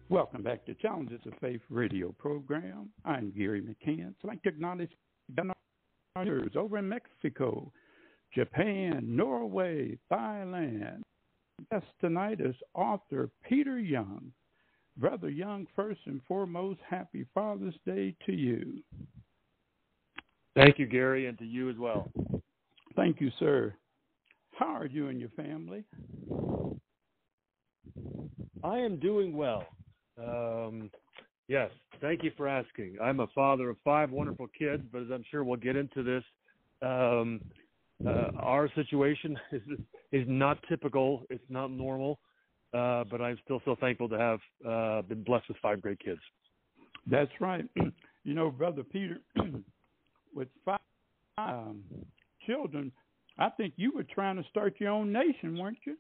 Welcome back to Challenges of Faith radio program. I'm Gary McCann. I'd like to acknowledge donors over in Mexico, Japan, Norway, Thailand. Guest tonight is author Peter Young. Brother Young, first and foremost, happy Father's Day to you. Thank you, Gary, and to you as well. Thank you, sir. How are you and your family? I am doing well. Yes, thank you for asking. I'm a father of 5 wonderful kids, but as I'm sure we'll get into this, our situation is not typical. It's not normal, but I'm still so thankful to have been blessed with 5 great kids. That's right. You know, Brother Peter, with 5 children, I think you were trying to start your own nation, weren't you?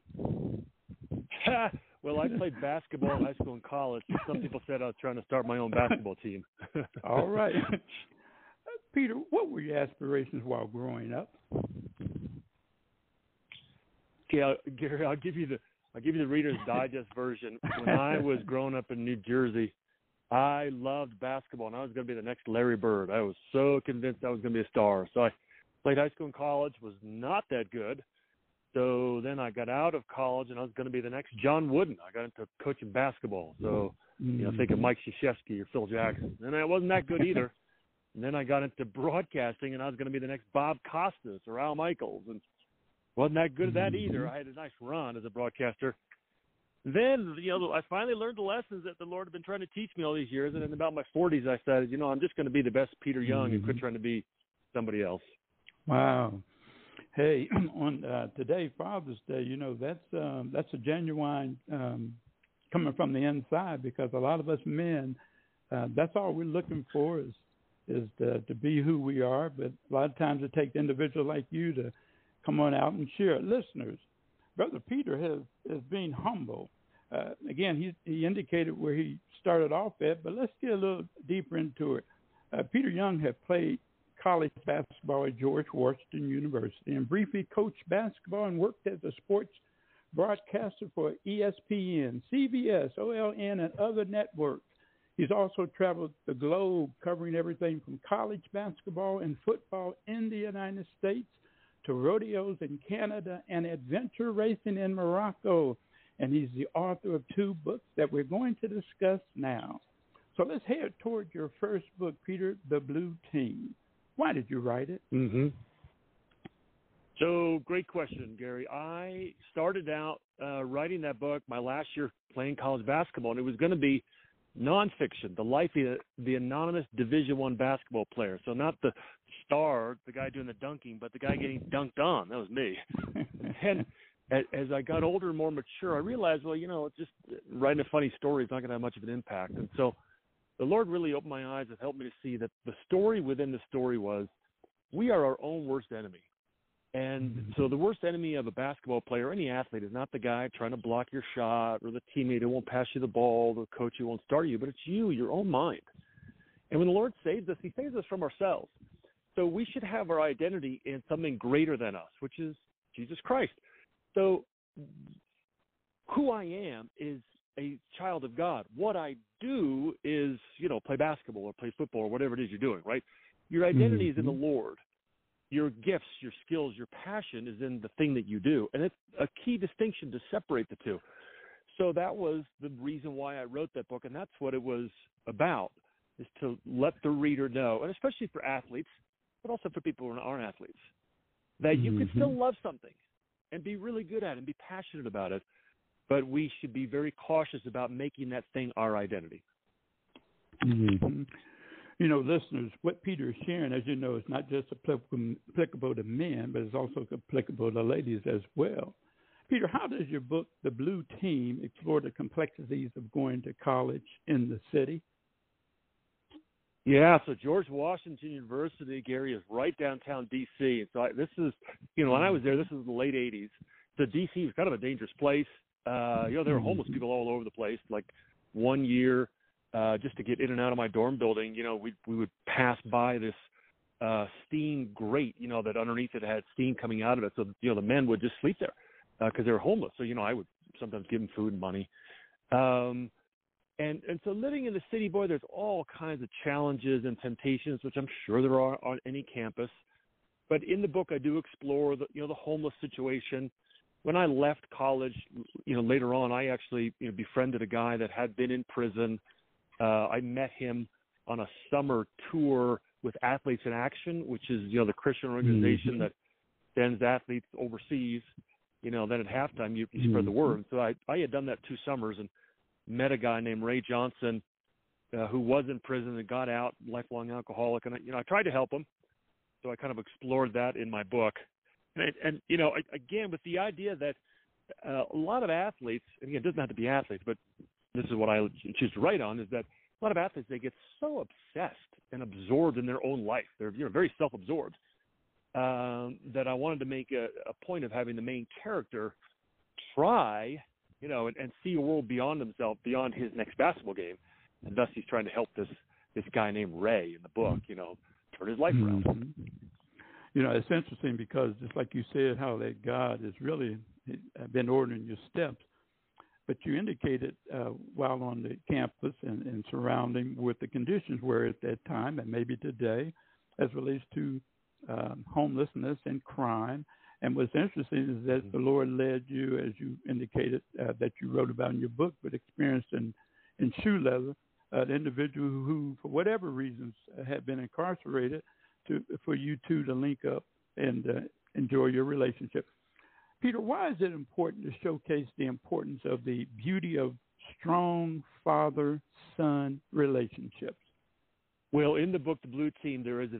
Well, I played basketball in high school and college. Some people said I was trying to start my own basketball team. All right. Peter, what were your aspirations while growing up? Okay, Gary, I'll give you the Reader's Digest version. When I was growing up in New Jersey, I loved basketball, and I was going to be the next Larry Bird. I was so convinced I was going to be a star. So I played high school and college, was not that good. So then I got out of college, and I was going to be the next John Wooden. I got into coaching basketball. So, think of Mike Krzyzewski or Phil Jackson. And I wasn't that good either. And then I got into broadcasting, and I was going to be the next Bob Costas or Al Michaels. And wasn't that good at that either. I had a nice run as a broadcaster. Then, I finally learned the lessons that the Lord had been trying to teach me all these years. And in about my 40s, I said, I'm just going to be the best Peter Young and quit trying to be somebody else. Wow. Hey, on today, Father's Day, that's a genuine coming from the inside, because a lot of us men, that's all we're looking for is to be who we are. But a lot of times it takes individuals like you to come on out and share. Listeners, Brother Peter has been humble. Again, he indicated where he started off at, but let's get a little deeper into it. Peter Young had played college basketball at George Washington University and briefly coached basketball and worked as a sports broadcaster for ESPN, CBS, OLN, and other networks. He's also traveled the globe covering everything from college basketball and football in the United States to rodeos in Canada and adventure racing in Morocco. And he's the author of 2 books that we're going to discuss now. So let's head toward your first book, Peter, The Blue Team. Why did you write it? So, great question, Gary. I started out writing that book my last year playing college basketball, and it was going to be nonfiction, the life of the anonymous Division I basketball player. So not the star, the guy doing the dunking, but the guy getting dunked on. That was me. And as I got older and more mature, I realized, just writing a funny story is not going to have much of an impact. And so the Lord really opened my eyes and helped me to see that the story within the story was we are our own worst enemy. And so the worst enemy of a basketball player, any athlete, is not the guy trying to block your shot or the teammate who won't pass you the ball, the coach who won't start you, but it's you, your own mind. And when the Lord saves us, he saves us from ourselves. So we should have our identity in something greater than us, which is Jesus Christ. So who I am is a child of God. What I do is, play basketball or play football or whatever it is you're doing, right? Your identity is in the Lord. Your gifts, your skills, your passion is in the thing that you do. And it's a key distinction to separate the two. So that was the reason why I wrote that book, and that's what it was about, is to let the reader know, and especially for athletes, but also for people who aren't athletes, that you can still love something and be really good at it and be passionate about it, but we should be very cautious about making that thing our identity. Listeners, what Peter is sharing, as you know, is not just applicable to men, but it's also applicable to ladies as well. Peter, how does your book, The Blue Team, explore the complexities of going to college in the city? Yeah, so George Washington University, Gary, is right downtown D.C. And so this is, when I was there, this was the late 80s. So D.C. was kind of a dangerous place. There were homeless people all over the place. Like one year, just to get in and out of my dorm building, we would pass by this steam grate, that underneath it had steam coming out of it. So, the men would just sleep there because they were homeless. So, I would sometimes give them food and money. And so living in the city, boy, there's all kinds of challenges and temptations, which I'm sure there are on any campus. But in the book, I do explore the homeless situation. When I left college, later on, I actually befriended a guy that had been in prison. I met him on a summer tour with Athletes in Action, which is the Christian organization that sends athletes overseas. Then at halftime you spread the word. So I had done that 2 summers and met a guy named Ray Johnson who was in prison and got out, lifelong alcoholic, and I tried to help him. So I kind of explored that in my book. And again, with the idea that a lot of athletes, and again, it doesn't have to be athletes, but this is what I choose to write on, is that a lot of athletes, they get so obsessed and absorbed in their own life. They're very self-absorbed that I wanted to make a point of having the main character try, and see a world beyond himself, beyond his next basketball game. And thus he's trying to help this guy named Ray in the book, turn his life around. It's interesting because just like you said, how that God has really been ordering your steps, but you indicated while on the campus and surrounding what the conditions were at that time and maybe today as relates to homelessness and crime. And what's interesting is that the Lord led you, as you indicated, that you wrote about in your book, but experienced in shoe leather, an individual who, for whatever reasons, had been incarcerated, for you two to link up and enjoy your relationship. Peter, why is it important to showcase the importance of the beauty of strong father-son relationships? Well, in the book, The Blue Team, there is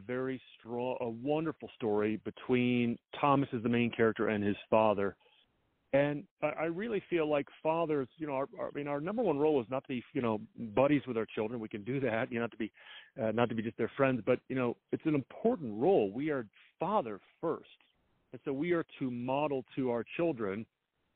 a wonderful story between Thomas as the main character and his father. And I really feel like fathers, our number one role is not to be, buddies with our children. We can do that, not to be just their friends, but, it's an important role. We are father first. And so we are to model to our children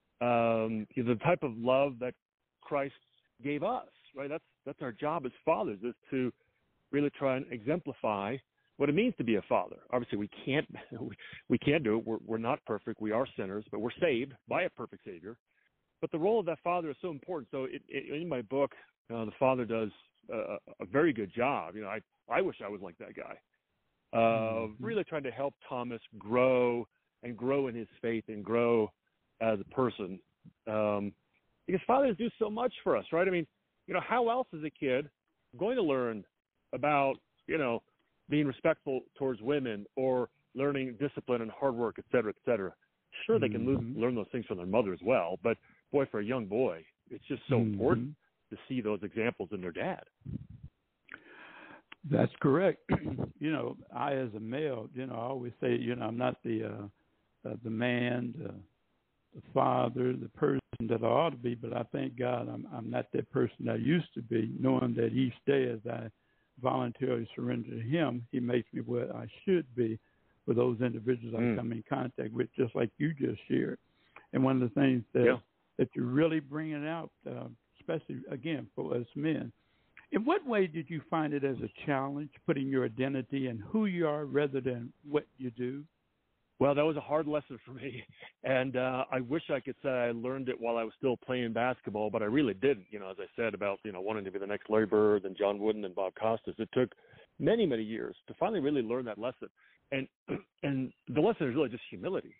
the type of love that Christ gave us, right? That's our job as fathers, is to really try and exemplify what it means to be a father. Obviously, we can't do it. We're not perfect. We are sinners, but we're saved by a perfect Savior. But the role of that father is so important. So in my book, the father does a very good job. I wish I was like that guy. Really trying to help Thomas grow in his faith and grow as a person. Because fathers do so much for us, right? I mean, how else is a kid going to learn about, being respectful towards women or learning discipline and hard work, et cetera, et cetera? Sure, they can learn those things from their mother as well. But, boy, for a young boy, it's just so important to see those examples in their dad. That's correct. I as a male, I always say, I'm not the man, the father, the person that I ought to be, but I thank God I'm not that person I used to be, knowing that each day as I voluntarily surrender to Him, He makes me what I should be for those individuals I come in contact with, just like you just shared. And one of the things that you're really bringing out, especially, again, for us men, in what way did you find it as a challenge, putting your identity in who you are rather than what you do? Well, that was a hard lesson for me, and I wish I could say I learned it while I was still playing basketball, but I really didn't. As I said about wanting to be the next Larry Bird and John Wooden and Bob Costas, it took many, many years to finally really learn that lesson, and the lesson is really just humility.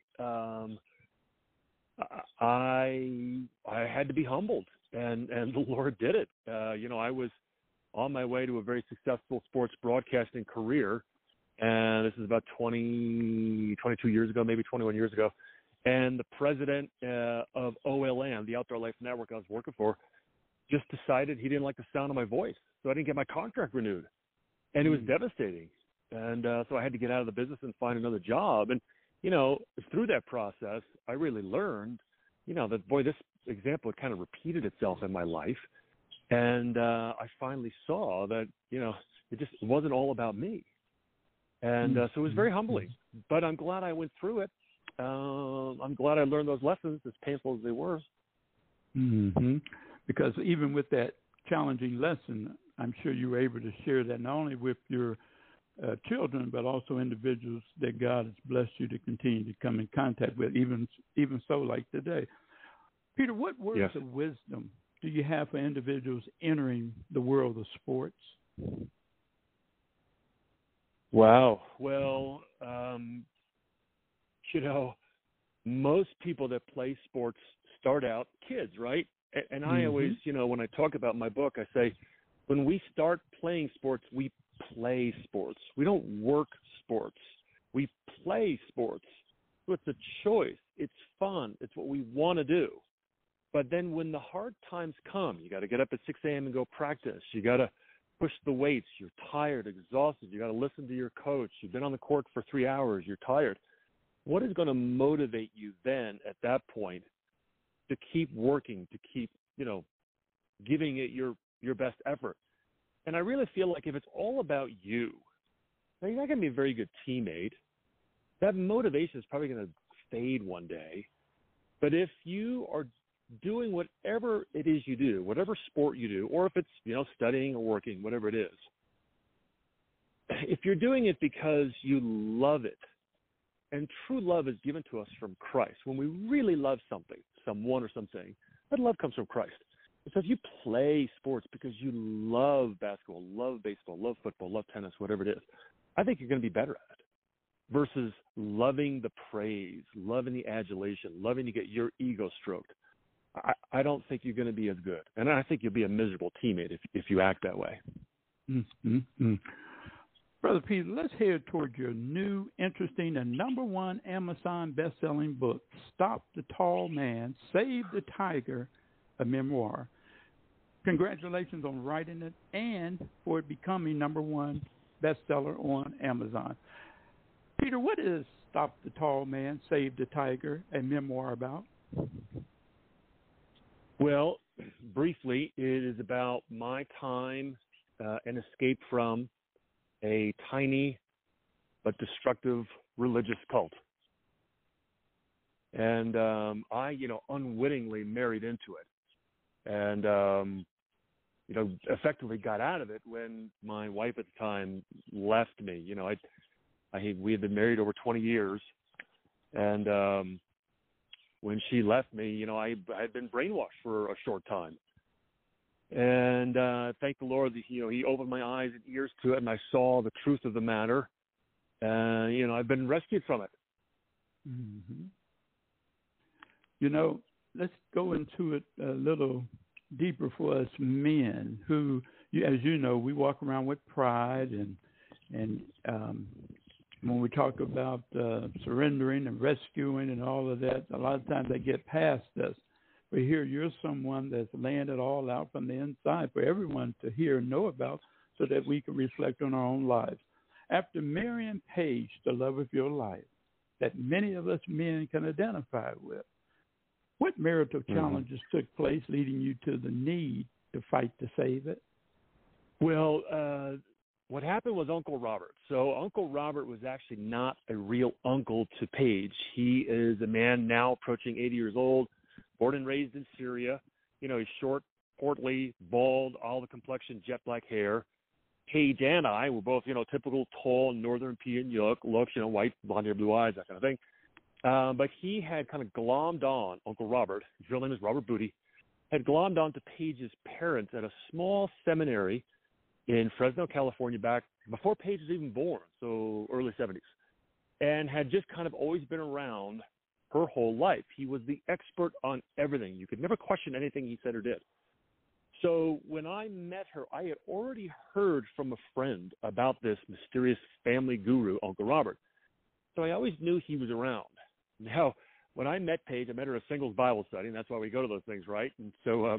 I had to be humbled, and the Lord did it. I was on my way to a very successful sports broadcasting career. And this is about 22 years ago, maybe 21 years ago. And the president of OLN, the Outdoor Life Network I was working for, just decided he didn't like the sound of my voice. So I didn't get my contract renewed. And it was devastating. And so I had to get out of the business and find another job. And, through that process, I really learned, that, boy, this example kind of repeated itself in my life. And I finally saw that, it just wasn't all about me. And so it was very humbling, but I'm glad I went through it. I'm glad I learned those lessons, as painful as they were. Because even with that challenging lesson, I'm sure you were able to share that not only with your children, but also individuals that God has blessed you to continue to come in contact with, even so like today. Peter, what words of wisdom do you have for individuals entering the world of sports? Wow. Well, most people that play sports start out kids, right? And I always, when I talk about my book, I say, when we start playing sports, we play sports. We don't work sports. We play sports. So it's a choice. It's fun. It's what we want to do. But then when the hard times come, you got to get up at 6 a.m. and go practice. You got to push the weights. You're tired, exhausted. You got to listen to your coach. You've been on the court for 3 hours. You're tired. What is going to motivate you then at that point to keep working, to keep, giving it your best effort? And I really feel like if it's all about you, now you're not going to be a very good teammate. That motivation is probably going to fade one day. But if you are doing whatever it is you do, whatever sport you do, or if it's, studying or working, whatever it is, if you're doing it because you love it, and true love is given to us from Christ. When we really love something, someone or something, that love comes from Christ. So if you play sports because you love basketball, love baseball, love football, love tennis, whatever it is, I think you're going to be better at it versus loving the praise, loving the adulation, loving to get your ego stroked. I don't think you're going to be as good. And I think you'll be a miserable teammate if you act that way. Mm-hmm. Brother Peter, let's head toward your new, interesting, and #1 Amazon best-selling book, Stop the Tall Man, Save the Tiger, a memoir. Congratulations on writing it and for it becoming #1 bestseller on Amazon. Peter, what is Stop the Tall Man, Save the Tiger, a memoir about? Well, briefly, it is about my time and escape from a tiny but destructive religious cult. And I, unwittingly married into it. And, effectively got out of it when my wife at the time left me. We had been married over 20 years. And when she left me, I had been brainwashed for a short time. And thank the Lord that, he opened my eyes and ears to it, and I saw the truth of the matter. And, I've been rescued from it. Mm-hmm. Let's go into it a little deeper for us men who, as you know, we walk around with pride. And when we talk about surrendering and rescuing and all of that, a lot of times they get past us. But here you're someone that's laying it all out from the inside for everyone to hear and know about so that we can reflect on our own lives. After marrying Paige, the love of your life, that many of us men can identify with, what marital challenges took place leading you to the need to fight to save it? Well, what happened was Uncle Robert. So Uncle Robert was actually not a real uncle to Paige. He is a man now approaching 80 years old, born and raised in Syria. He's short, portly, bald, olive complexion, jet black hair. Paige and I were both, typical tall Northern European looks, white, blonde hair, blue eyes, that kind of thing. But he had kind of glommed on, Uncle Robert, his real name is Robert Booty, had glommed on to Paige's parents at a small seminary in Fresno, California, back before Paige was even born, so early 70s, and had just kind of always been around her whole life. He was the expert on everything. You could never question anything he said or did. So when I met her, I had already heard from a friend about this mysterious family guru, Uncle Robert. So I always knew he was around. Now, when I met Paige, I met her at a singles Bible study, and that's why we go to those things, right? And so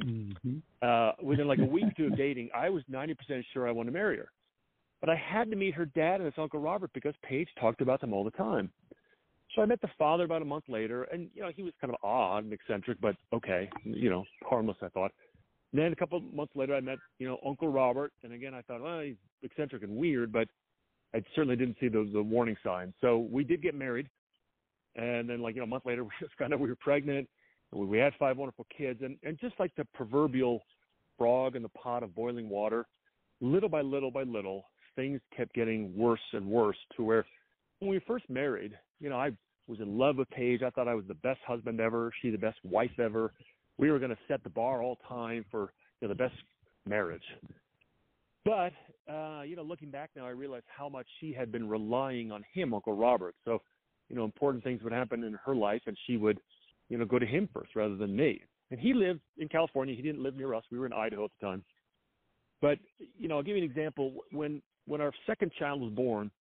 within like a week or two of dating, I was 90% sure I wanted to marry her. But I had to meet her dad and his Uncle Robert because Paige talked about them all the time. So I met the father about a month later, and, he was kind of odd and eccentric, but okay, harmless, I thought. And then a couple of months later, I met, Uncle Robert, and again, I thought, well, he's eccentric and weird, but I certainly didn't see the warning signs. So we did get married. And then, a month later, we just found out we were pregnant. We had 5 wonderful kids. And just like the proverbial frog in the pot of boiling water, little by little by little, things kept getting worse and worse to where when we first married, I was in love with Paige. I thought I was the best husband ever. She the best wife ever. we were going to set the bar all time for the best marriage. But, looking back now, I realized how much she had been relying on him, Uncle Robert. So, important things would happen in her life, and she would, go to him first rather than me. And he lived in California. He didn't live near us. We were in Idaho at the time. But, I'll give you an example. When our second child was born,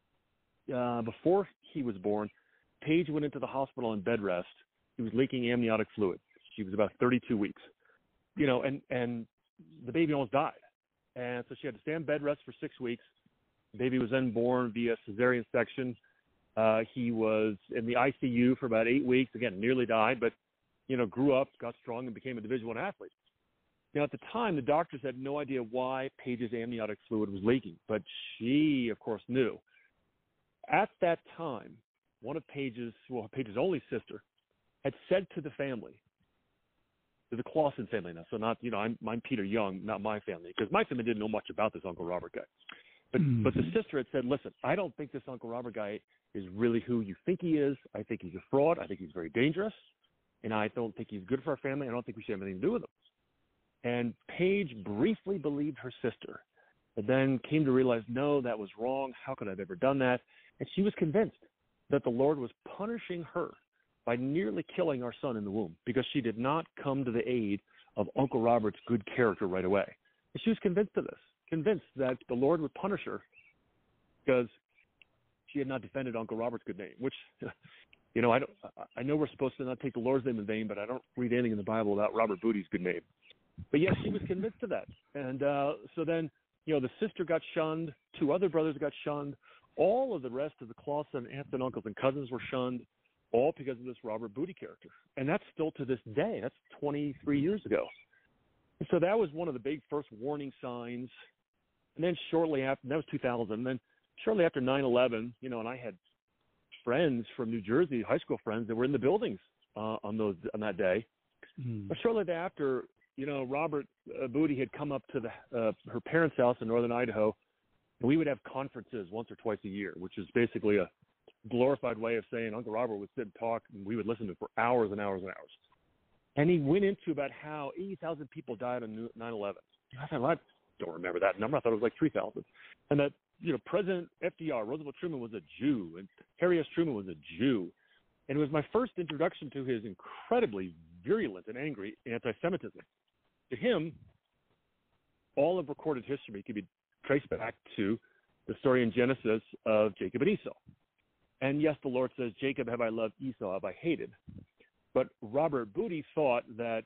before he was born, Paige went into the hospital on bed rest. He was leaking amniotic fluid. She was about 32 weeks, and the baby almost died. And so she had to stay on bed rest for 6 weeks. The baby was then born via cesarean section. He was in the ICU for about 8 weeks. Again, nearly died, but, grew up, got strong, and became a Division I athlete. Now, at the time, the doctors had no idea why Paige's amniotic fluid was leaking, but she, of course, knew. At that time, one of Paige's only sister, had said to the family, to the Clausen family now, so not, I'm Peter Young, not my family, because my family didn't know much about this Uncle Robert guy. But the sister had said, listen, I don't think this Uncle Robert guy is really who you think he is. I think he's a fraud. I think he's very dangerous. And I don't think he's good for our family. I don't think we should have anything to do with him. And Paige briefly believed her sister, but then came to realize, no, that was wrong. How could I have ever done that? And she was convinced that the Lord was punishing her by nearly killing our son in the womb because she did not come to the aid of Uncle Robert's good character right away. And she was convinced of this, convinced that the Lord would punish her because she had not defended Uncle Robert's good name, which, I know we're supposed to not take the Lord's name in vain, but I don't read anything in the Bible about Robert Booty's good name. But yes, she was convinced of that. And so then, the sister got shunned. 2 other brothers got shunned. All of the rest of the Clausen aunts and uncles and cousins were shunned, all because of this Robert Booty character. And that's still to this day. That's 23 years ago. And so that was one of the big first warning signs. And then shortly after, that was 2000. And then shortly after 9/11, and I had friends from New Jersey, high school friends, that were in the buildings on that day. But shortly thereafter, Robert Booty had come up to her parents' house in northern Idaho, and we would have conferences once or twice a year, which is basically a glorified way of saying Uncle Robert would sit and talk, and we would listen to it for hours and hours and hours. And he went into about how 80,000 people died on 9/11. I thought, well, I don't remember that number. I thought it was like 3,000. And that, President FDR, Roosevelt Truman, was a Jew, and Harry S. Truman was a Jew. And it was my first introduction to his incredibly virulent and angry anti-Semitism. To him, all of recorded history could be traced back to the story in Genesis of Jacob and Esau. And yes, the Lord says, Jacob have I loved, Esau have I hated. But Robert Booty thought that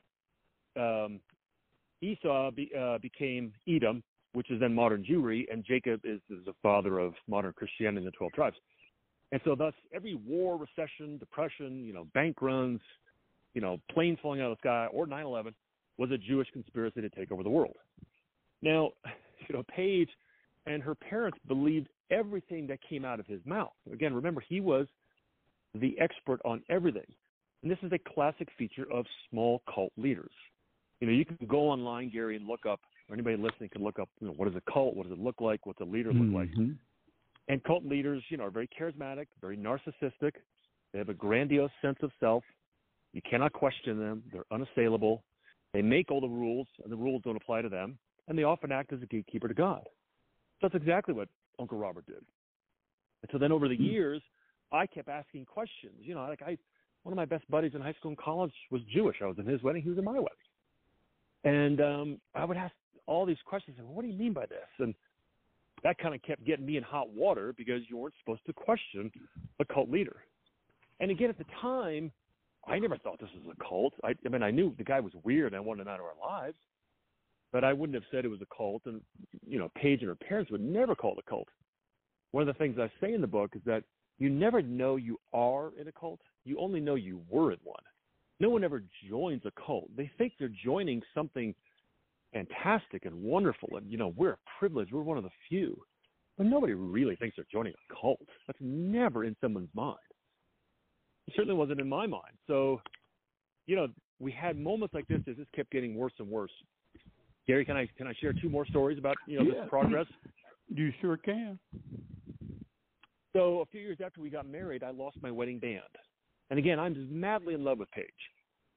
Esau became Edom, which is then modern Jewry, and Jacob is the father of modern Christianity in the 12 tribes. And so thus every war, recession, depression, bank runs, planes falling out of the sky, or 9/11 was a Jewish conspiracy to take over the world. Now, Paige and her parents believed everything that came out of his mouth. Again, remember, he was the expert on everything. And this is a classic feature of small cult leaders. You can go online, Gary, and look up, or anybody listening can look up, what is a cult? What does it look like? What's a leader look like? And cult leaders, are very charismatic, very narcissistic. They have a grandiose sense of self. You cannot question them. They're unassailable. They make all the rules, and the rules don't apply to them. And they often act as a gatekeeper to God. That's exactly what Uncle Robert did. And so then over the years, I kept asking questions. One of my best buddies in high school and college was Jewish. I was in his wedding. He was in my wedding. And I would ask all these questions. What do you mean by this? And that kind of kept getting me in hot water because you weren't supposed to question a cult leader. And again, at the time, I never thought this was a cult. I knew the guy was weird and I wanted him out of our lives, but I wouldn't have said it was a cult. And, Paige and her parents would never call it a cult. One of the things I say in the book is that you never know you are in a cult. You only know you were in one. No one ever joins a cult. They think they're joining something fantastic and wonderful. And, we're privileged. We're one of the few. But nobody really thinks they're joining a cult. That's never in someone's mind. It certainly wasn't in my mind. So, we had moments like this as this kept getting worse and worse. Gary, can I share 2 more stories about, this progress? You sure can. So a few years after we got married, I lost my wedding band. And again, I'm just madly in love with Paige.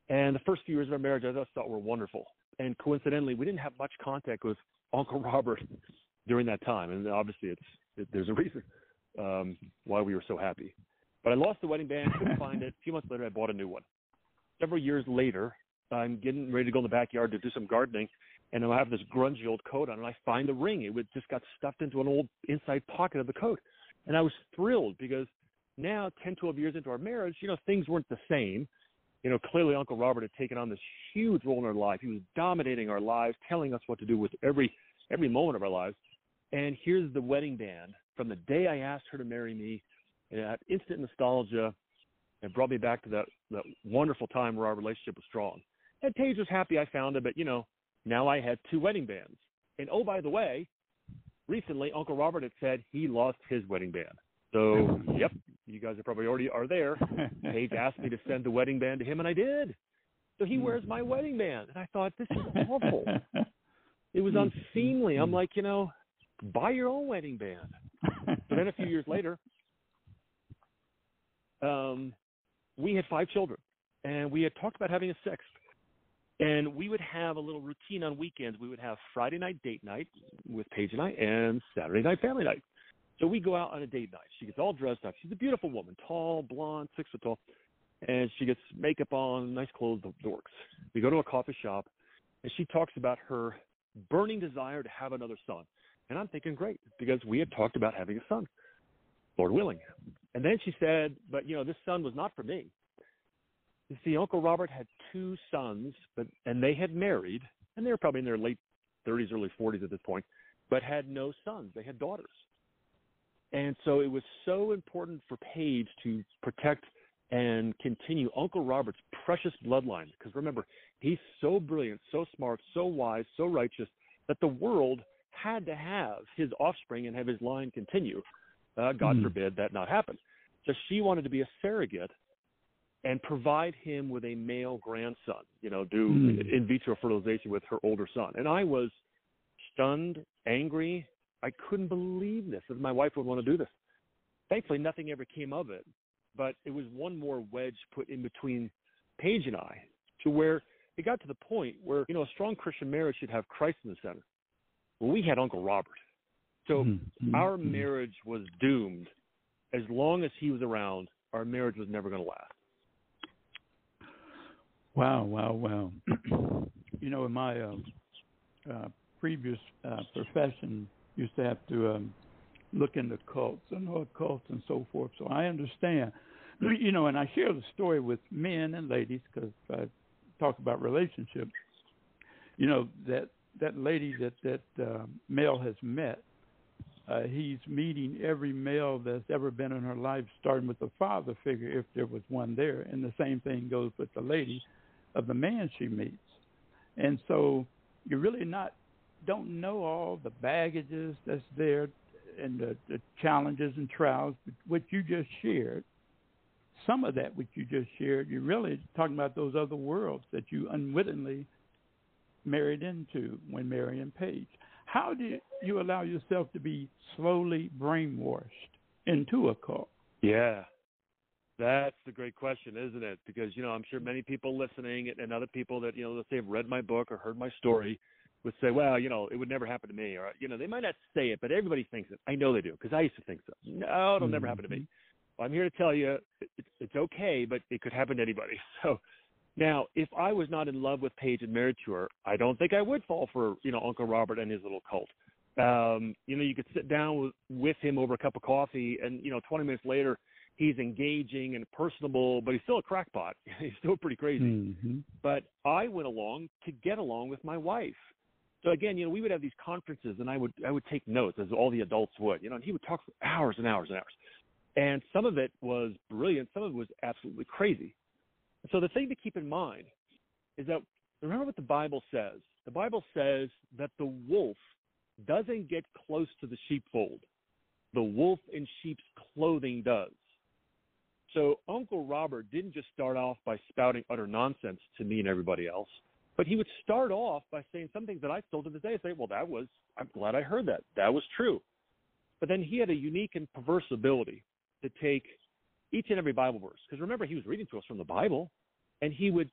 And the first few years of our marriage I just thought were wonderful. And coincidentally, we didn't have much contact with Uncle Robert during that time. And obviously there's a reason why we were so happy. But I lost the wedding band, couldn't find it. A few months later, I bought a new one. Several years later, I'm getting ready to go in the backyard to do some gardening, and I have this grungy old coat on, and I find the ring. It just got stuffed into an old inside pocket of the coat. And I was thrilled because now, 10, 12 years into our marriage, things weren't the same. Clearly Uncle Robert had taken on this huge role in our life. He was dominating our lives, telling us what to do with every moment of our lives. And here's the wedding band from the day I asked her to marry me. That instant nostalgia, it brought me back to that wonderful time where our relationship was strong. And Paige was happy I found it, but, now I had 2 wedding bands. And, oh, by the way, recently Uncle Robert had said he lost his wedding band. So, yep, you guys already are there. Paige asked me to send the wedding band to him, and I did. So he wears my wedding band. And I thought, this is awful. It was unseemly. I'm like, buy your own wedding band. So then a few years later, we had 5 children, and we had talked about having a 6th. And we would have a little routine on weekends. We would have Friday night date night with Paige and I, and Saturday night family night. So we go out on a date night. She gets all dressed up. She's a beautiful woman, tall, blonde, 6 foot tall, and she gets makeup on, nice clothes, the works. We go to a coffee shop, and she talks about her burning desire to have another son. And I'm thinking, great, because we had talked about having a son, Lord willing. And then she said, but, this son was not for me. You see, Uncle Robert had 2 sons, and they had married, and they were probably in their late 30s, early 40s at this point, but had no sons. They had daughters. And so it was so important for Paige to protect and continue Uncle Robert's precious bloodline. Because remember, he's so brilliant, so smart, so wise, so righteous, that the world had to have his offspring and have his line continue. God forbid that not happen. So she wanted to be a surrogate and provide him with a male grandson, do in vitro fertilization with her older son. And I was stunned, angry. I couldn't believe this, that my wife would want to do this. Thankfully, nothing ever came of it, but it was one more wedge put in between Paige and I, to where it got to the point where, a strong Christian marriage should have Christ in the center. Well, we had Uncle Robert. So our marriage was doomed. As long as he was around, our marriage was never going to last. Wow. In my previous profession, used to have to look into cults and occults and so forth. So I understand, and I share the story with men and ladies because I talk about relationships. That lady that male has met, he's meeting every male that's ever been in her life, starting with the father figure, if there was one there. And the same thing goes with the lady of the man she meets. And so you really don't know all the baggages that's there and the challenges and trials, which you just shared. Some of that which you just shared, you're really talking about those other worlds that you unwittingly married into when marrying Paige. How did you allow yourself to be slowly brainwashed into a cult? Yeah, that's the great question, isn't it? Because, I'm sure many people listening and other people that, let's say have read my book or heard my story would say, well, it would never happen to me. Or, they might not say it, but everybody thinks it. I know they do because I used to think so. No, it'll never happen to me. Well, I'm here to tell you it's okay, but it could happen to anybody. So now, if I was not in love with Paige and married to her, I don't think I would fall for, Uncle Robert and his little cult. You could sit down with him over a cup of coffee and, 20 minutes later, he's engaging and personable, but he's still a crackpot. He's still pretty crazy. But I went along to get along with my wife. So again, we would have these conferences and I would take notes as all the adults would, and he would talk for hours and hours and hours. And some of it was brilliant. Some of it was absolutely crazy. So the thing to keep in mind is that, remember what the Bible says. The Bible says that the wolf doesn't get close to the sheepfold. The wolf in sheep's clothing does. So Uncle Robert didn't just start off by spouting utter nonsense to me and everybody else, but he would start off by saying some things that I still to this day say, well, I'm glad I heard that. That was true. But then he had a unique and perverse ability to take each and every Bible verse. Because remember, he was reading to us from the Bible, and he would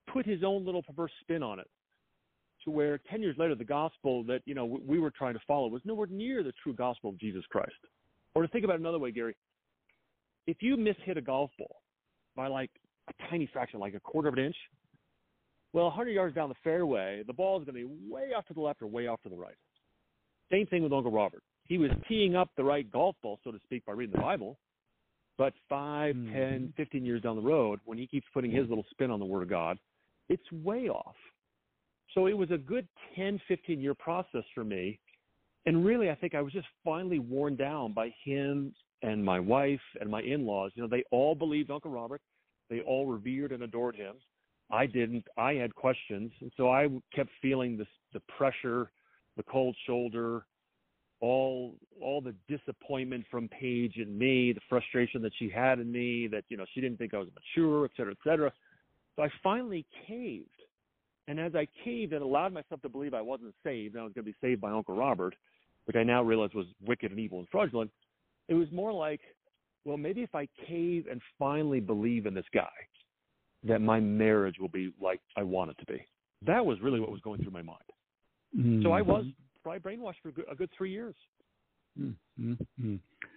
put his own little perverse spin on it, to where 10 years later, the gospel that, we were trying to follow was nowhere near the true gospel of Jesus Christ. Or to think about it another way, Gary, if you mishit a golf ball by like a tiny fraction, like a quarter of an inch, well, 100 yards down the fairway, the ball is going to be way off to the left or way off to the right. Same thing with Uncle Robert. He was teeing up the right golf ball, so to speak, by reading the Bible. But 5, 10, 15 years down the road, when he keeps putting his little spin on the Word of God, it's way off. So it was a good 10, 15-year process for me. And really, I think I was just finally worn down by him and my wife and my in-laws. They all believed Uncle Robert. They all revered and adored him. I didn't. I had questions. And so I kept feeling the pressure, the cold shoulder, all the disappointment from Paige and me, the frustration that she had in me, that, she didn't think I was mature, et cetera, et cetera. So I finally caved. And as I caved and allowed myself to believe I wasn't saved, and I was going to be saved by Uncle Robert, which I now realize was wicked and evil and fraudulent, it was more like, well, maybe if I cave and finally believe in this guy, that my marriage will be like I want it to be. That was really what was going through my mind. Mm-hmm. So I was probably brainwashed for a good 3 years. Mm-hmm.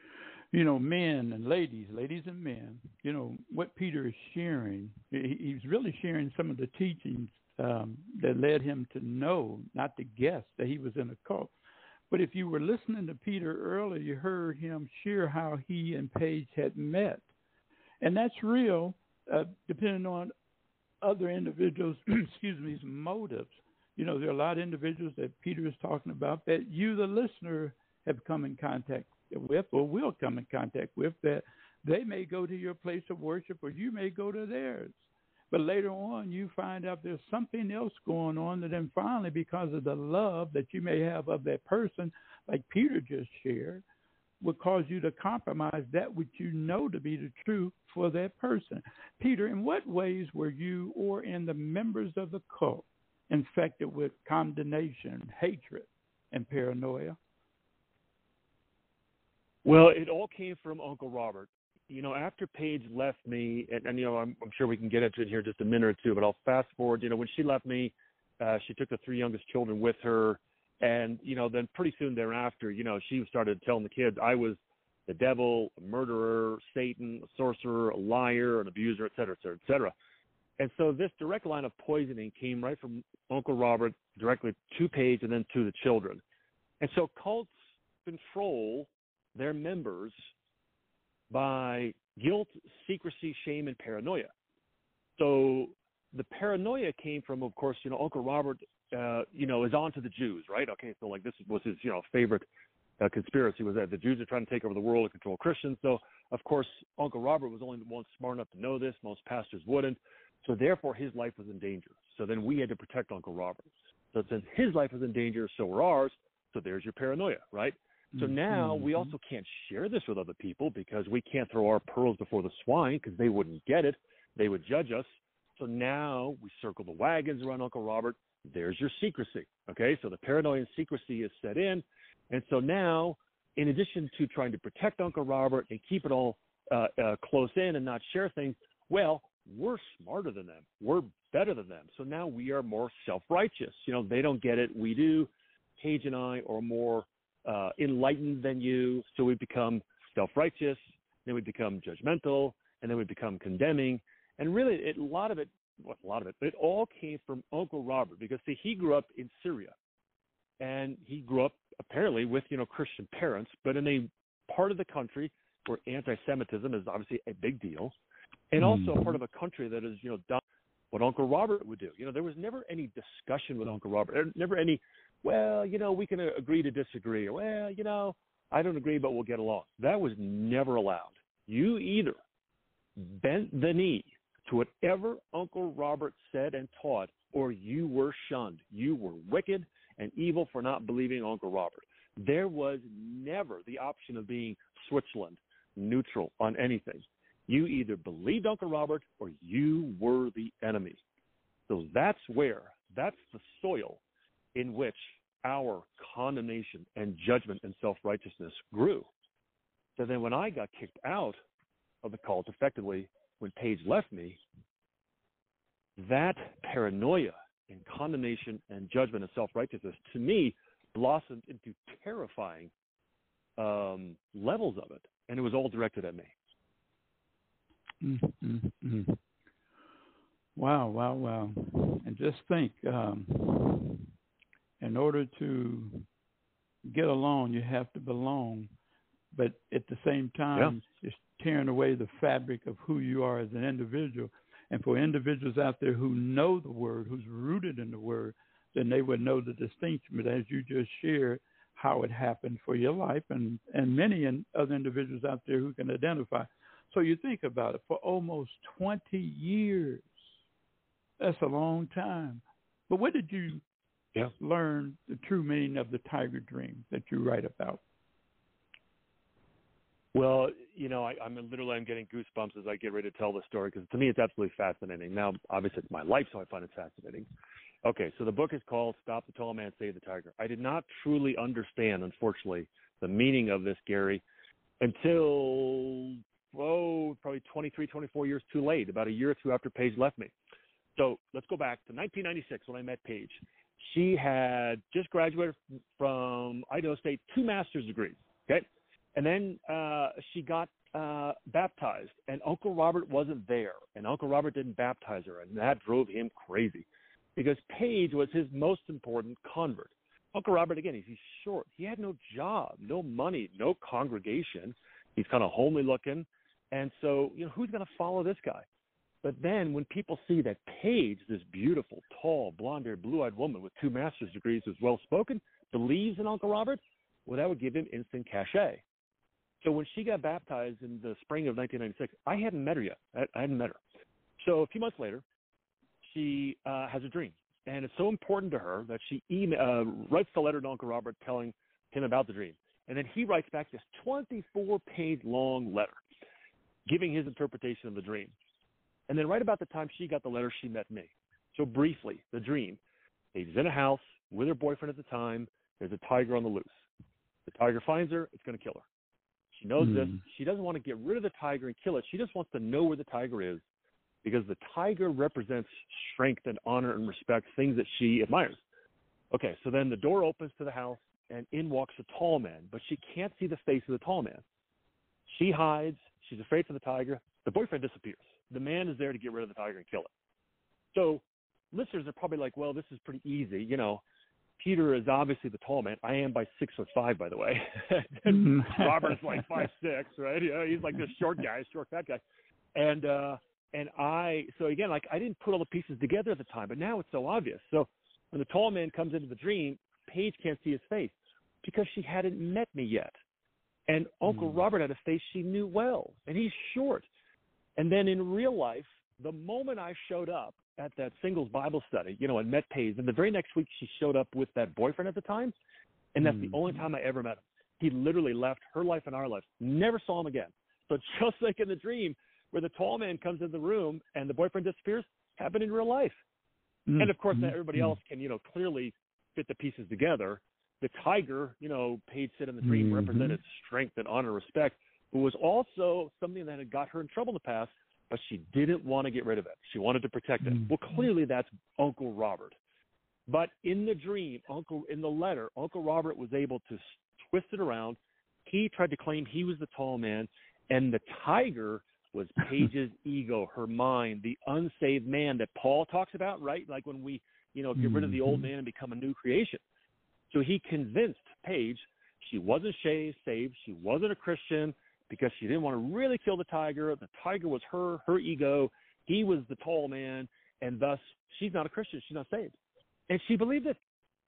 Men and ladies and men, what Peter is sharing, he's really sharing some of the teachings that led him to know, not to guess, that he was in a cult. But if you were listening to Peter earlier, you heard him share how he and Paige had met. And that's real, depending on other individuals' motives. There are a lot of individuals that Peter is talking about that you, the listener, have come in contact with or will come in contact with, that they may go to your place of worship or you may go to theirs. But later on, you find out there's something else going on, and then finally, because of the love that you may have of that person, like Peter just shared, will cause you to compromise that which you know to be the truth for that person. Peter, in what ways were you or in the members of the cult infected with condemnation, hatred, and paranoia? Well, it all came from Uncle Robert. After Paige left me, and I'm sure we can get into it here in just a minute or two, but I'll fast forward. When she left me, she took the 3 youngest children with her. And, then pretty soon thereafter, she started telling the kids I was the devil, a murderer, Satan, a sorcerer, a liar, an abuser, et cetera, et cetera, et cetera. And so this direct line of poisoning came right from Uncle Robert directly to Paige and then to the children. And so cults control their members by guilt, secrecy, shame, and paranoia. So the paranoia came from, of course, Uncle Robert, is on to the Jews, right? Okay, so like this was his, favorite conspiracy, was that the Jews are trying to take over the world and control Christians. So, of course, Uncle Robert was only the one smart enough to know this. Most pastors wouldn't. So therefore, his life was in danger. So then we had to protect Uncle Robert. So since his life was in danger, so were ours. So there's your paranoia, right? So now we also can't share this with other people because we can't throw our pearls before the swine because they wouldn't get it. They would judge us. So now we circle the wagons around Uncle Robert. There's your secrecy, okay? So the paranoia and secrecy is set in. And so now, in addition to trying to protect Uncle Robert and keep it all close in and not share things, well, we're smarter than them. We're better than them. So now we are more self-righteous. They don't get it. We do. Paige and I are more enlightened than you, so we become self-righteous, then we become judgmental, and then we become condemning. And really, it all came from Uncle Robert because, see, he grew up in Syria, and he grew up apparently with, Christian parents, but in a part of the country where anti-Semitism is obviously a big deal, and also part of a country that is, done what Uncle Robert would do. There was never any discussion with Uncle Robert, never any, well, we can agree to disagree, or, well, I don't agree, but we'll get along. That was never allowed. You either bent the knee to whatever Uncle Robert said and taught, or you were shunned. You were wicked and evil for not believing Uncle Robert. There was never the option of being Switzerland, neutral on anything. You either believed Uncle Robert or you were the enemy. So that's the soil in which our condemnation and judgment and self-righteousness grew. So then when I got kicked out of the cult, effectively, when Paige left me, that paranoia and condemnation and judgment and self-righteousness, to me, blossomed into terrifying levels of it. And it was all directed at me. Mm-hmm. Wow. And just think, in order to get along, you have to belong. But at the same time, it's tearing away the fabric of who you are as an individual. And for individuals out there who know the Word, who's rooted in the Word, then they would know the distinction. But as you just shared, how it happened for your life, and many other individuals out there who can identify. So you think about it, for almost 20 years, that's a long time. But what did you learn the true meaning of the tiger dream that you write about? Well, I'm getting goosebumps as I get ready to tell the story, because to me it's absolutely fascinating. Now, obviously it's my life, so I find it fascinating. Okay, so the book is called Stop the Tall Man, Save the Tiger. I did not truly understand, unfortunately, the meaning of this, Gary, until, probably 23, 24 years too late, about a year or two after Paige left me. So let's go back to 1996 when I met Paige. She had just graduated from Idaho State, 2 master's degrees, okay? And then she got baptized, and Uncle Robert wasn't there, and Uncle Robert didn't baptize her, and that drove him crazy because Paige was his most important convert. Uncle Robert, again, he's short. He had no job, no money, no congregation. He's kind of homely looking, and so, who's going to follow this guy? But then when people see that Paige, this beautiful, tall, blonde-haired, blue-eyed woman with 2 master's degrees who's well-spoken, believes in Uncle Robert, well, that would give him instant cachet. So when she got baptized in the spring of 1996, I hadn't met her yet. I hadn't met her. So a few months later, she has a dream. And it's so important to her that she writes the letter to Uncle Robert telling him about the dream. And then he writes back this 24-page long letter giving his interpretation of the dream. And then right about the time she got the letter, she met me. So briefly, the dream. She's in a house with her boyfriend at the time. There's a tiger on the loose. The tiger finds her. It's going to kill her. She knows this. She doesn't want to get rid of the tiger and kill it. She just wants to know where the tiger is, because the tiger represents strength and honor and respect, things that she admires. Okay, so then the door opens to the house, and in walks a tall man, but she can't see the face of the tall man. She hides. She's afraid for the tiger. The boyfriend disappears. The man is there to get rid of the tiger and kill it. So listeners are probably like, well, this is pretty easy. Peter is obviously the tall man. I am by 6'5", by the way. And Robert is like 5'6", right? He's like this short guy, short fat guy. And so again, I didn't put all the pieces together at the time, but now it's so obvious. So when the tall man comes into the dream, Paige can't see his face because she hadn't met me yet. And Uncle Robert had a face she knew well, and he's short. And then in real life, the moment I showed up at that singles Bible study, and met Paige, and the very next week she showed up with that boyfriend at the time, and that's the only time I ever met him. He literally left her life and our life. Never saw him again. So just like in the dream where the tall man comes in the room and the boyfriend disappears, happened in real life. And of course, now everybody else can, clearly fit the pieces together. The tiger, Paige said in the dream, represented strength and honor and respect, but was also something that had got her in trouble in the past, but she didn't want to get rid of it. She wanted to protect it. Well, clearly that's Uncle Robert. But in the dream, in the letter, Uncle Robert was able to twist it around. He tried to claim he was the tall man, and the tiger was Paige's ego, her mind, the unsaved man that Paul talks about, right? Like when we, get rid of the old man and become a new creation. So he convinced Paige she wasn't saved, she wasn't a Christian, because she didn't want to really kill the tiger. The tiger was her ego. He was the tall man, and thus she's not a Christian. She's not saved. And she believed it.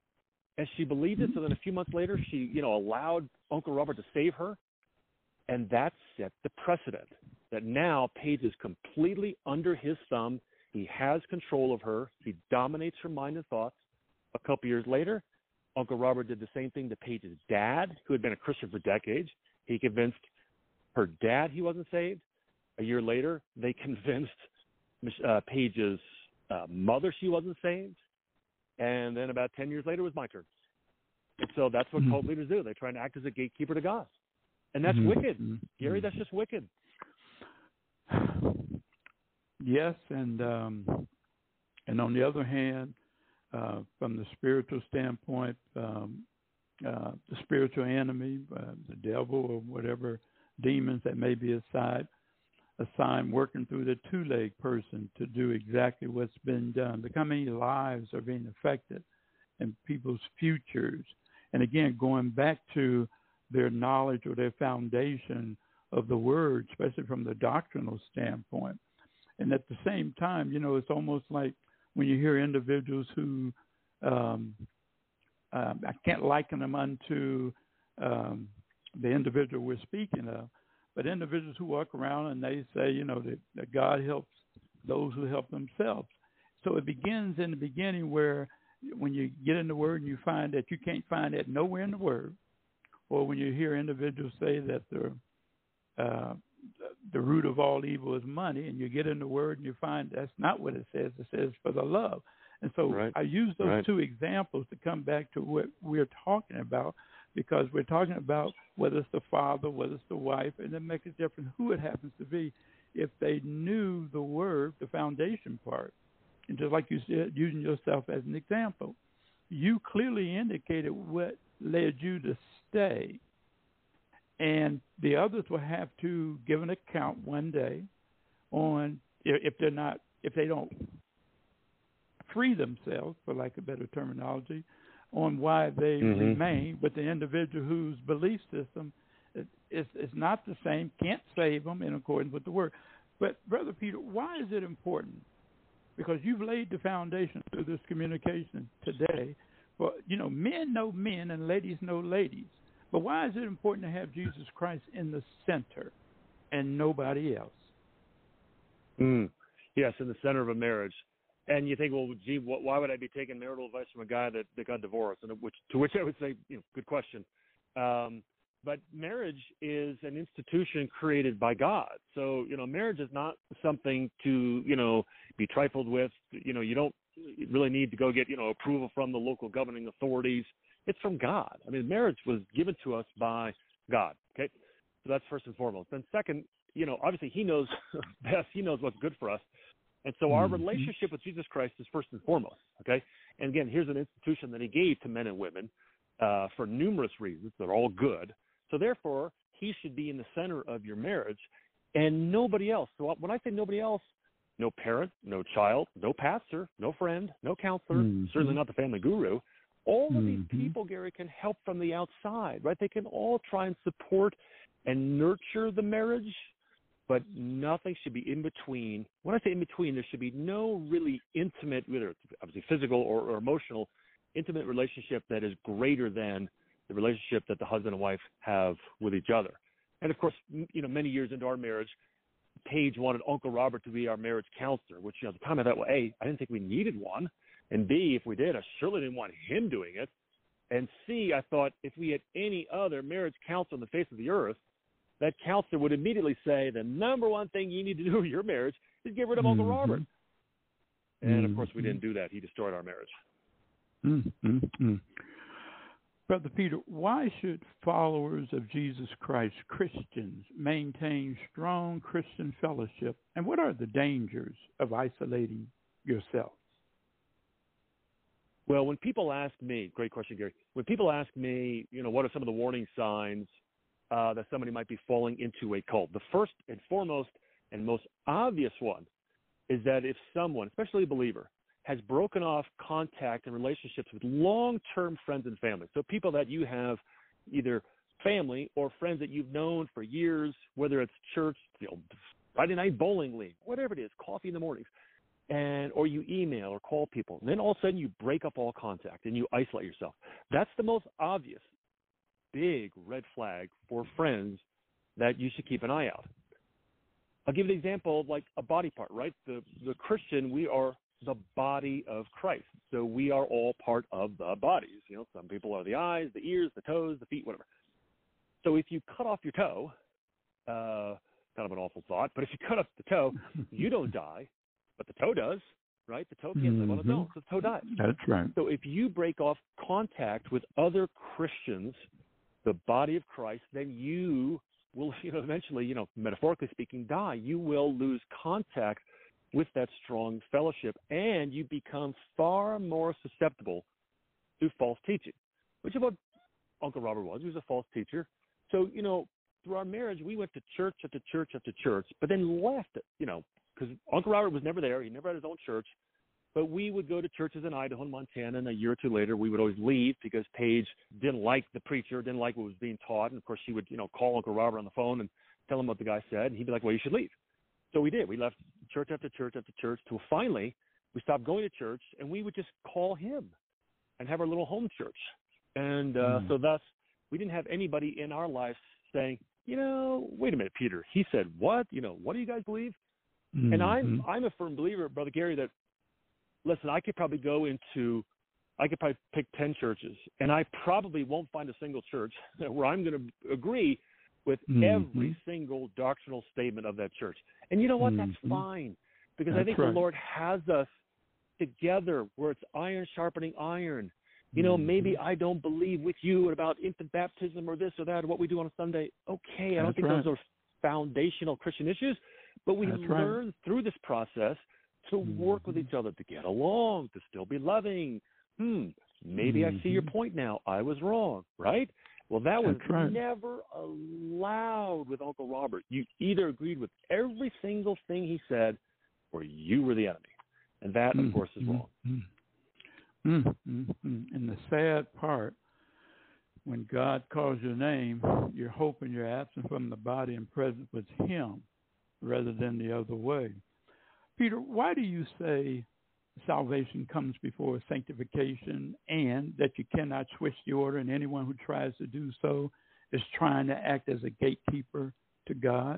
So then a few months later, she, allowed Uncle Robert to save her, and that set the precedent that now Paige is completely under his thumb. He has control of her. He dominates her mind and thoughts. A couple years later, Uncle Robert did the same thing to Paige's dad, who had been a Christian for decades. He convinced her dad he wasn't saved. A year later, they convinced Paige's mother she wasn't saved. And then about 10 years later, it was my turn. And so that's what cult leaders do. They try and act as a gatekeeper to God. And that's wicked. Gary, that's just wicked. Yes, and And on the other hand, from the spiritual standpoint, the spiritual enemy, the devil or whatever demons that may be assigned working through the two-legged person to do exactly what's been done. Look how many lives are being affected and people's futures. And again, going back to their knowledge or their foundation of the word, especially from the doctrinal standpoint. And at the same time, you know, it's almost like when you hear individuals who, I can't liken them unto the individual we're speaking of, but individuals who walk around and they say, you know, that God helps those who help themselves. So it begins in the beginning where when you get in the Word and you find that you can't find it nowhere in the Word, or when you hear individuals say that the root of all evil is money, and you get in the Word and you find that's not what it says. It says for the love. And so I use those two examples to come back to what we're talking about, because we're talking about whether it's the father, whether it's the wife, and it makes a difference who it happens to be if they knew the word, the foundation part. And just like you said, using yourself as an example, you clearly indicated what led you to stay. And the others will have to give an account one day on if they don't free themselves, for lack of better terminology, on why they remain with the individual whose belief system is not the same, can't save them in accordance with the word. But Brother Peter, why is it important? Because you've laid the foundation through this communication today. For, you know, men know men and ladies know ladies. But why is it important to have Jesus Christ in the center and nobody else? Yes, in the center of a marriage. And you think, well, gee, why would I be taking marital advice from a guy that got divorced? And to which I would say, you know, good question. But marriage is an institution created by God. So, you know, marriage is not something to, you know, be trifled with. You know, you don't really need to go get, you know, approval from the local governing authorities. It's from God. I mean, marriage was given to us by God. Okay. So that's first and foremost. Then second, you know, obviously he knows best. He knows what's good for us. And so our relationship with Jesus Christ is first and foremost, okay? And again, here's an institution that he gave to men and women for numerous reasons. They're all good. So therefore, he should be in the center of your marriage and nobody else. So when I say nobody else, no parent, no child, no pastor, no friend, no counselor, certainly not the family guru. All of these people, Gary, can help from the outside, right? They can all try and support and nurture the marriage, but nothing should be in between. When I say in between, there should be no really intimate, whether it's obviously physical or emotional, intimate relationship that is greater than the relationship that the husband and wife have with each other. And of course, you know, many years into our marriage, Paige wanted Uncle Robert to be our marriage counselor, which, you know, at the time I thought, well, A, I didn't think we needed one. And B, if we did, I surely didn't want him doing it. And C, I thought if we had any other marriage counselor on the face of the earth, that counselor would immediately say the number one thing you need to do with your marriage is get rid of Uncle Robert. And, of course, we didn't do that. He destroyed our marriage. Brother Peter, why should followers of Jesus Christ, Christians, maintain strong Christian fellowship? And what are the dangers of isolating yourself? Well, when people ask me, great question, Gary. When people ask me, you know, what are some of the warning signs that somebody might be falling into a cult? The first and foremost and most obvious one is that if someone, especially a believer, has broken off contact and relationships with long-term friends and family, so people that you have either family or friends that you've known for years, whether it's church, you know, Friday night bowling league, whatever it is, coffee in the mornings, or you email or call people, and then all of a sudden you break up all contact and you isolate yourself. That's the most obvious big red flag for friends that you should keep an eye out. I'll give you an example of like a body part, right? The Christian, we are the body of Christ. So we are all part of the bodies. You know, some people are the eyes, the ears, the toes, the feet, whatever. So if you cut off your toe, kind of an awful thought, but if you cut off the toe, you don't die, but the toe does, right? The toe can't live on its own, so the toe dies. That's right. So if you break off contact with other Christians, the body of Christ, then you will, you know, eventually, you know, metaphorically speaking, die. You will lose contact with that strong fellowship, and you become far more susceptible to false teaching, which is what Uncle Robert was. He was a false teacher. So, through our marriage, we went to church after church after church, but then left it, because Uncle Robert was never there. He never had his own church. But we would go to churches in Idaho and Montana, and a year or two later, we would always leave because Paige didn't like the preacher, didn't like what was being taught. And, of course, she would, call Uncle Robert on the phone and tell him what the guy said, and he'd be like, well, you should leave. So we did. We left church after church after church till finally we stopped going to church, and we would just call him and have our little home church. And so thus we didn't have anybody in our lives saying, wait a minute, Peter, he said what? What do you guys believe? Mm-hmm. And I'm a firm believer, Brother Gary, that, listen, I could probably pick 10 churches, and I probably won't find a single church where I'm going to agree with every single doctrinal statement of that church. And you know what? That's fine, because I think the Lord has us together where it's iron sharpening iron. Maybe I don't believe with you about infant baptism or this or that, or what we do on a Sunday. Okay, I don't think those are foundational Christian issues, but we learn through this process to work with each other, to get along, to still be loving. Maybe I see your point now. I was wrong, right? Well, that was never allowed with Uncle Robert. You either agreed with every single thing he said, or you were the enemy. And that, of course, is wrong. And the sad part, when God calls your name, you're hoping you're absent from the body and present with him rather than the other way. Peter, why do you say salvation comes before sanctification, and that you cannot switch the order, and anyone who tries to do so is trying to act as a gatekeeper to God?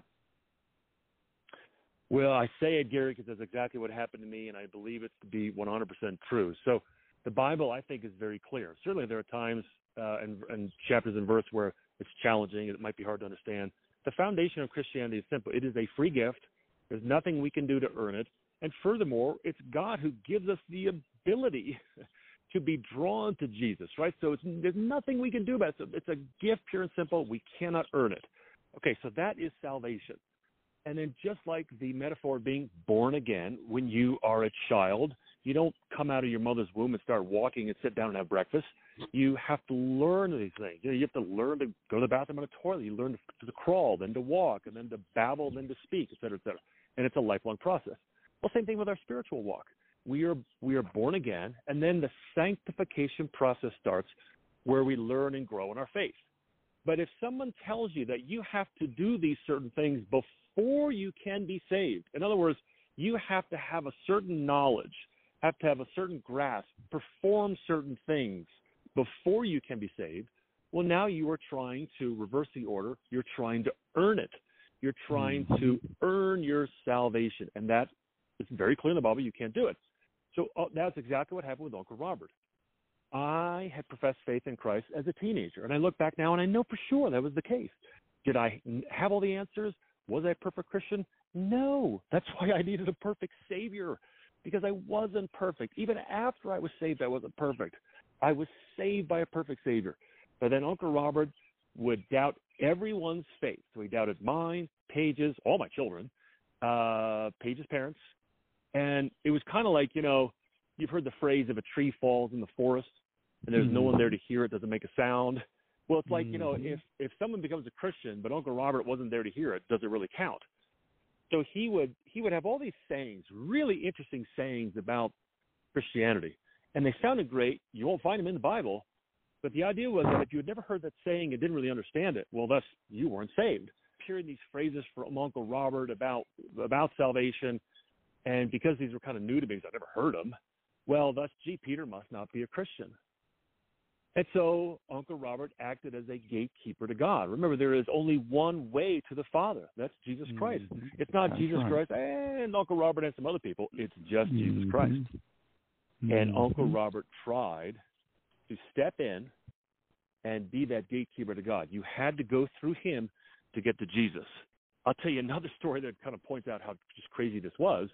Well, I say it, Gary, because that's exactly what happened to me, and I believe it to be 100% true. So the Bible, I think, is very clear. Certainly there are times and chapters and verse where it's challenging, it might be hard to understand. The foundation of Christianity is simple. It is a free gift. There's nothing we can do to earn it. And furthermore, it's God who gives us the ability to be drawn to Jesus, right? So there's nothing we can do about it. It's a gift, pure and simple. We cannot earn it. Okay, so that is salvation. And then just like the metaphor of being born again, when you are a child, you don't come out of your mother's womb and start walking and sit down and have breakfast. You have to learn these things. You have to learn to go to the bathroom on a toilet. You learn to crawl, then to walk, and then to babble, then to speak, et cetera, et cetera. And it's a lifelong process. Well, same thing with our spiritual walk. We are born again, and then the sanctification process starts where we learn and grow in our faith. But if someone tells you that you have to do these certain things before you can be saved, in other words, you have to have a certain knowledge, have to have a certain grasp, perform certain things before you can be saved, well, now you are trying to reverse the order. You're trying to earn it. You're trying to earn your salvation, and that is very clear in the Bible. You can't do it. So that's exactly what happened with Uncle Robert. I had professed faith in Christ as a teenager, and I look back now, and I know for sure that was the case. Did I have all the answers? Was I a perfect Christian? No. That's why I needed a perfect Savior, because I wasn't perfect. Even after I was saved, I wasn't perfect. I was saved by a perfect Savior. But then Uncle Robert would doubt everyone's faith. So he doubted mine, Paige's, all my children, Paige's parents. And it was kind of like, you've heard the phrase, if a tree falls in the forest and there's no one there to hear it, doesn't make a sound. Well, it's like, if someone becomes a Christian, but Uncle Robert wasn't there to hear it, does it really count? So he would have all these sayings, really interesting sayings about Christianity. And they sounded great. You won't find them in the Bible. But the idea was that if you had never heard that saying and didn't really understand it, well, thus you weren't saved. Hearing these phrases from Uncle Robert about salvation, and because these were kind of new to me because I'd never heard them, well, thus, Peter must not be a Christian. And so Uncle Robert acted as a gatekeeper to God. Remember, there is only one way to the Father. That's Jesus Christ. It's not Jesus Christ and Uncle Robert and some other people. It's just Jesus Christ. And Uncle Robert tried to step in and be that gatekeeper to God. You had to go through him to get to Jesus. I'll tell you another story that kind of points out how just crazy this was.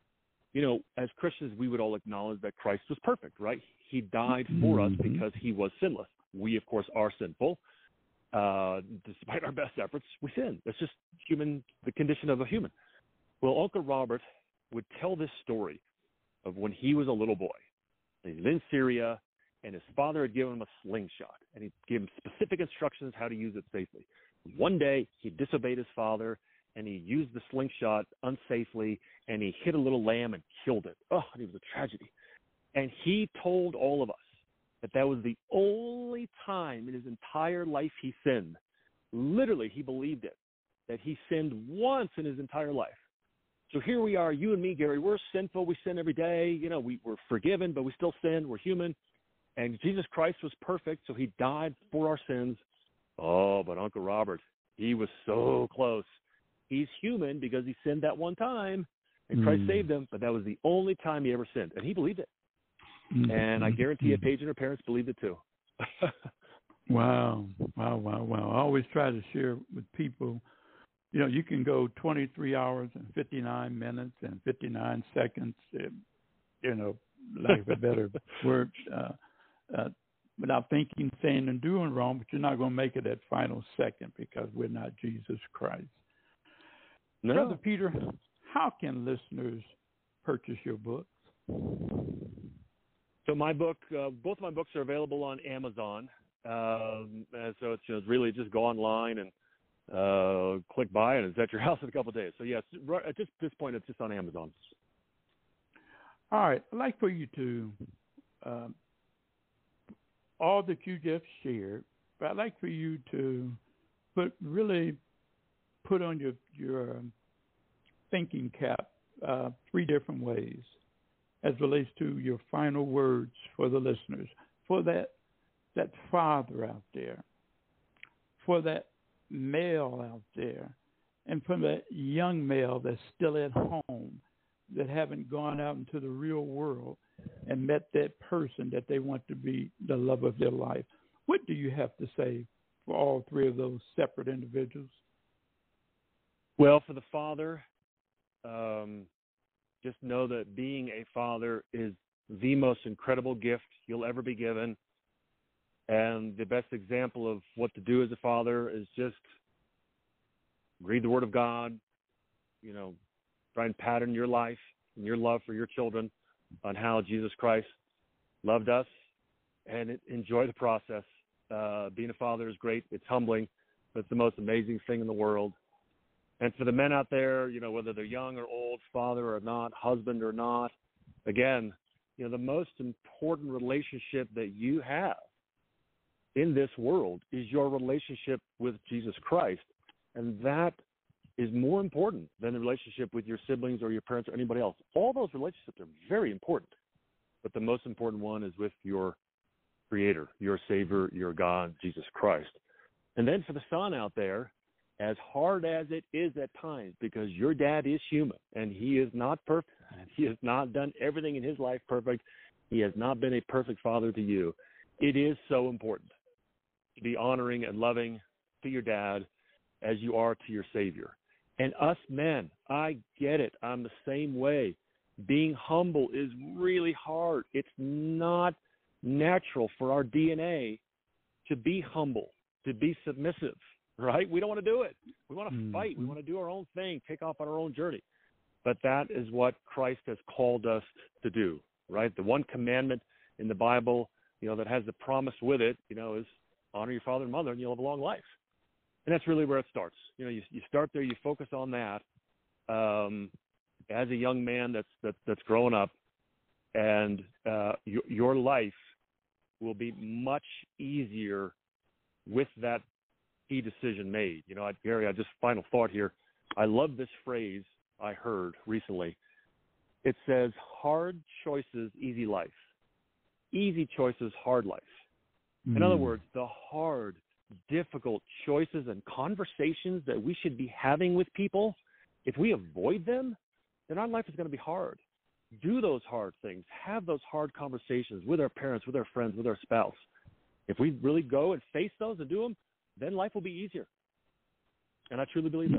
As Christians, we would all acknowledge that Christ was perfect, right? He died for us because he was sinless. We, of course, are sinful. Despite our best efforts, we sin. That's just the condition of a human. Well, Uncle Robert would tell this story of when he was a little boy. He's in Syria, and his father had given him a slingshot, and he gave him specific instructions how to use it safely. One day, he disobeyed his father, and he used the slingshot unsafely, and he hit a little lamb and killed it. Oh, it was a tragedy. And he told all of us that that was the only time in his entire life he sinned. Literally, he believed it, that he sinned once in his entire life. So here we are, you and me, Gary, we're sinful. We sin every day. You know, we're forgiven, but we still sin. We're human. And Jesus Christ was perfect, so he died for our sins. Oh, but Uncle Robert, he was so close. He's human because he sinned that one time, and Christ saved him, but that was the only time he ever sinned. And he believed it. And I guarantee you, Paige and her parents believed it too. Wow. I always try to share with people, you know, you can go 23 hours and 59 minutes and 59 seconds, you know, like a better word, without thinking, saying, and doing wrong, but you're not going to make it that final second because we're not Jesus Christ. No. Brother Peter, how can listeners purchase your books? So my book, both my books are available on Amazon. And so it's really just go online and click buy it, and it's at your house in a couple of days. So yes, right, at this point, it's just on Amazon. All right. I'd like for you to, all that you just shared, but I'd like for you to put on your thinking cap 3 different ways as relates to your final words for the listeners, for that father out there, for that male out there, and for that young male that's still at home, that haven't gone out into the real world and met that person that they want to be the love of their life. What do you have to say for all 3 of those separate individuals? Well, for the father, just know that being a father is the most incredible gift you'll ever be given. And the best example of what to do as a father is just read the Word of God, you know, try and pattern your life and your love for your children on how Jesus Christ loved us, and enjoy the process. Being a father is great. It's humbling, but it's the most amazing thing in the world. And for the men out there, you know, whether they're young or old, father or not, husband or not, again, you know, the most important relationship that you have in this world is your relationship with Jesus Christ. And that is more important than the relationship with your siblings or your parents or anybody else. All those relationships are very important, but the most important one is with your Creator, your Savior, your God, Jesus Christ. And then for the son out there, as hard as it is at times, because your dad is human and he is not perfect, and he has not done everything in his life perfect, he has not been a perfect father to you, it is so important to be honoring and loving to your dad as you are to your Savior. And us men, I get it. I'm the same way. Being humble is really hard. It's not natural for our DNA to be humble, to be submissive, right? We don't want to do it. We want to fight. We want to do our own thing, take off on our own journey. But that is what Christ has called us to do, right? The one commandment in the Bible, you know, that has the promise with it, you know, is honor your father and mother and you'll have a long life. And that's really where it starts. You know, you start there, you focus on that as a young man that's growing up, and your life will be much easier with that key decision made. You know, Gary, just final thought here. I love this phrase I heard recently. It says, hard choices, easy life. Easy choices, hard life. In other words, the hard, difficult choices and conversations that we should be having with people, if we avoid them, then our life is going to be hard. Do those hard things. Have those hard conversations with our parents, with our friends, with our spouse. If we really go and face those and do them, then life will be easier. And I truly believe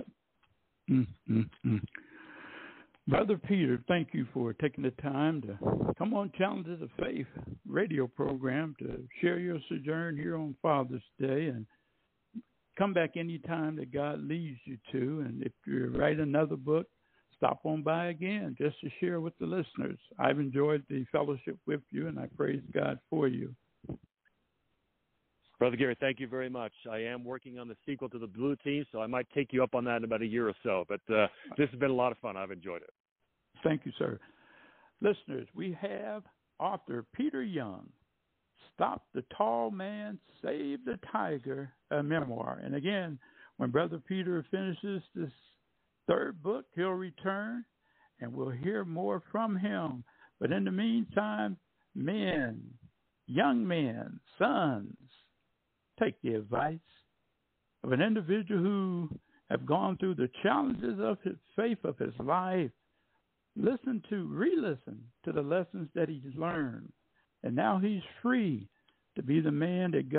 that. Brother Peter, thank you for taking the time to come on Challenges of Faith radio program to share your sojourn here on Father's Day, and come back anytime that God leads you to. And if you write another book, stop on by again just to share with the listeners. I've enjoyed the fellowship with you, and I praise God for you. Brother Gary, thank you very much. I am working on the sequel to the Blue Team, so I might take you up on that in about a year or so. But this has been a lot of fun. I've enjoyed it. Thank you, sir. Listeners, we have author Peter Young, Stop the Tall Man, Save the Tiger, a memoir. And again, when Brother Peter finishes this third book, he'll return and we'll hear more from him. But in the meantime, men, young men, sons, take the advice of an individual who have gone through the challenges of his faith of his life. Re-listen to the lessons that he's learned. And now he's free to be the man that God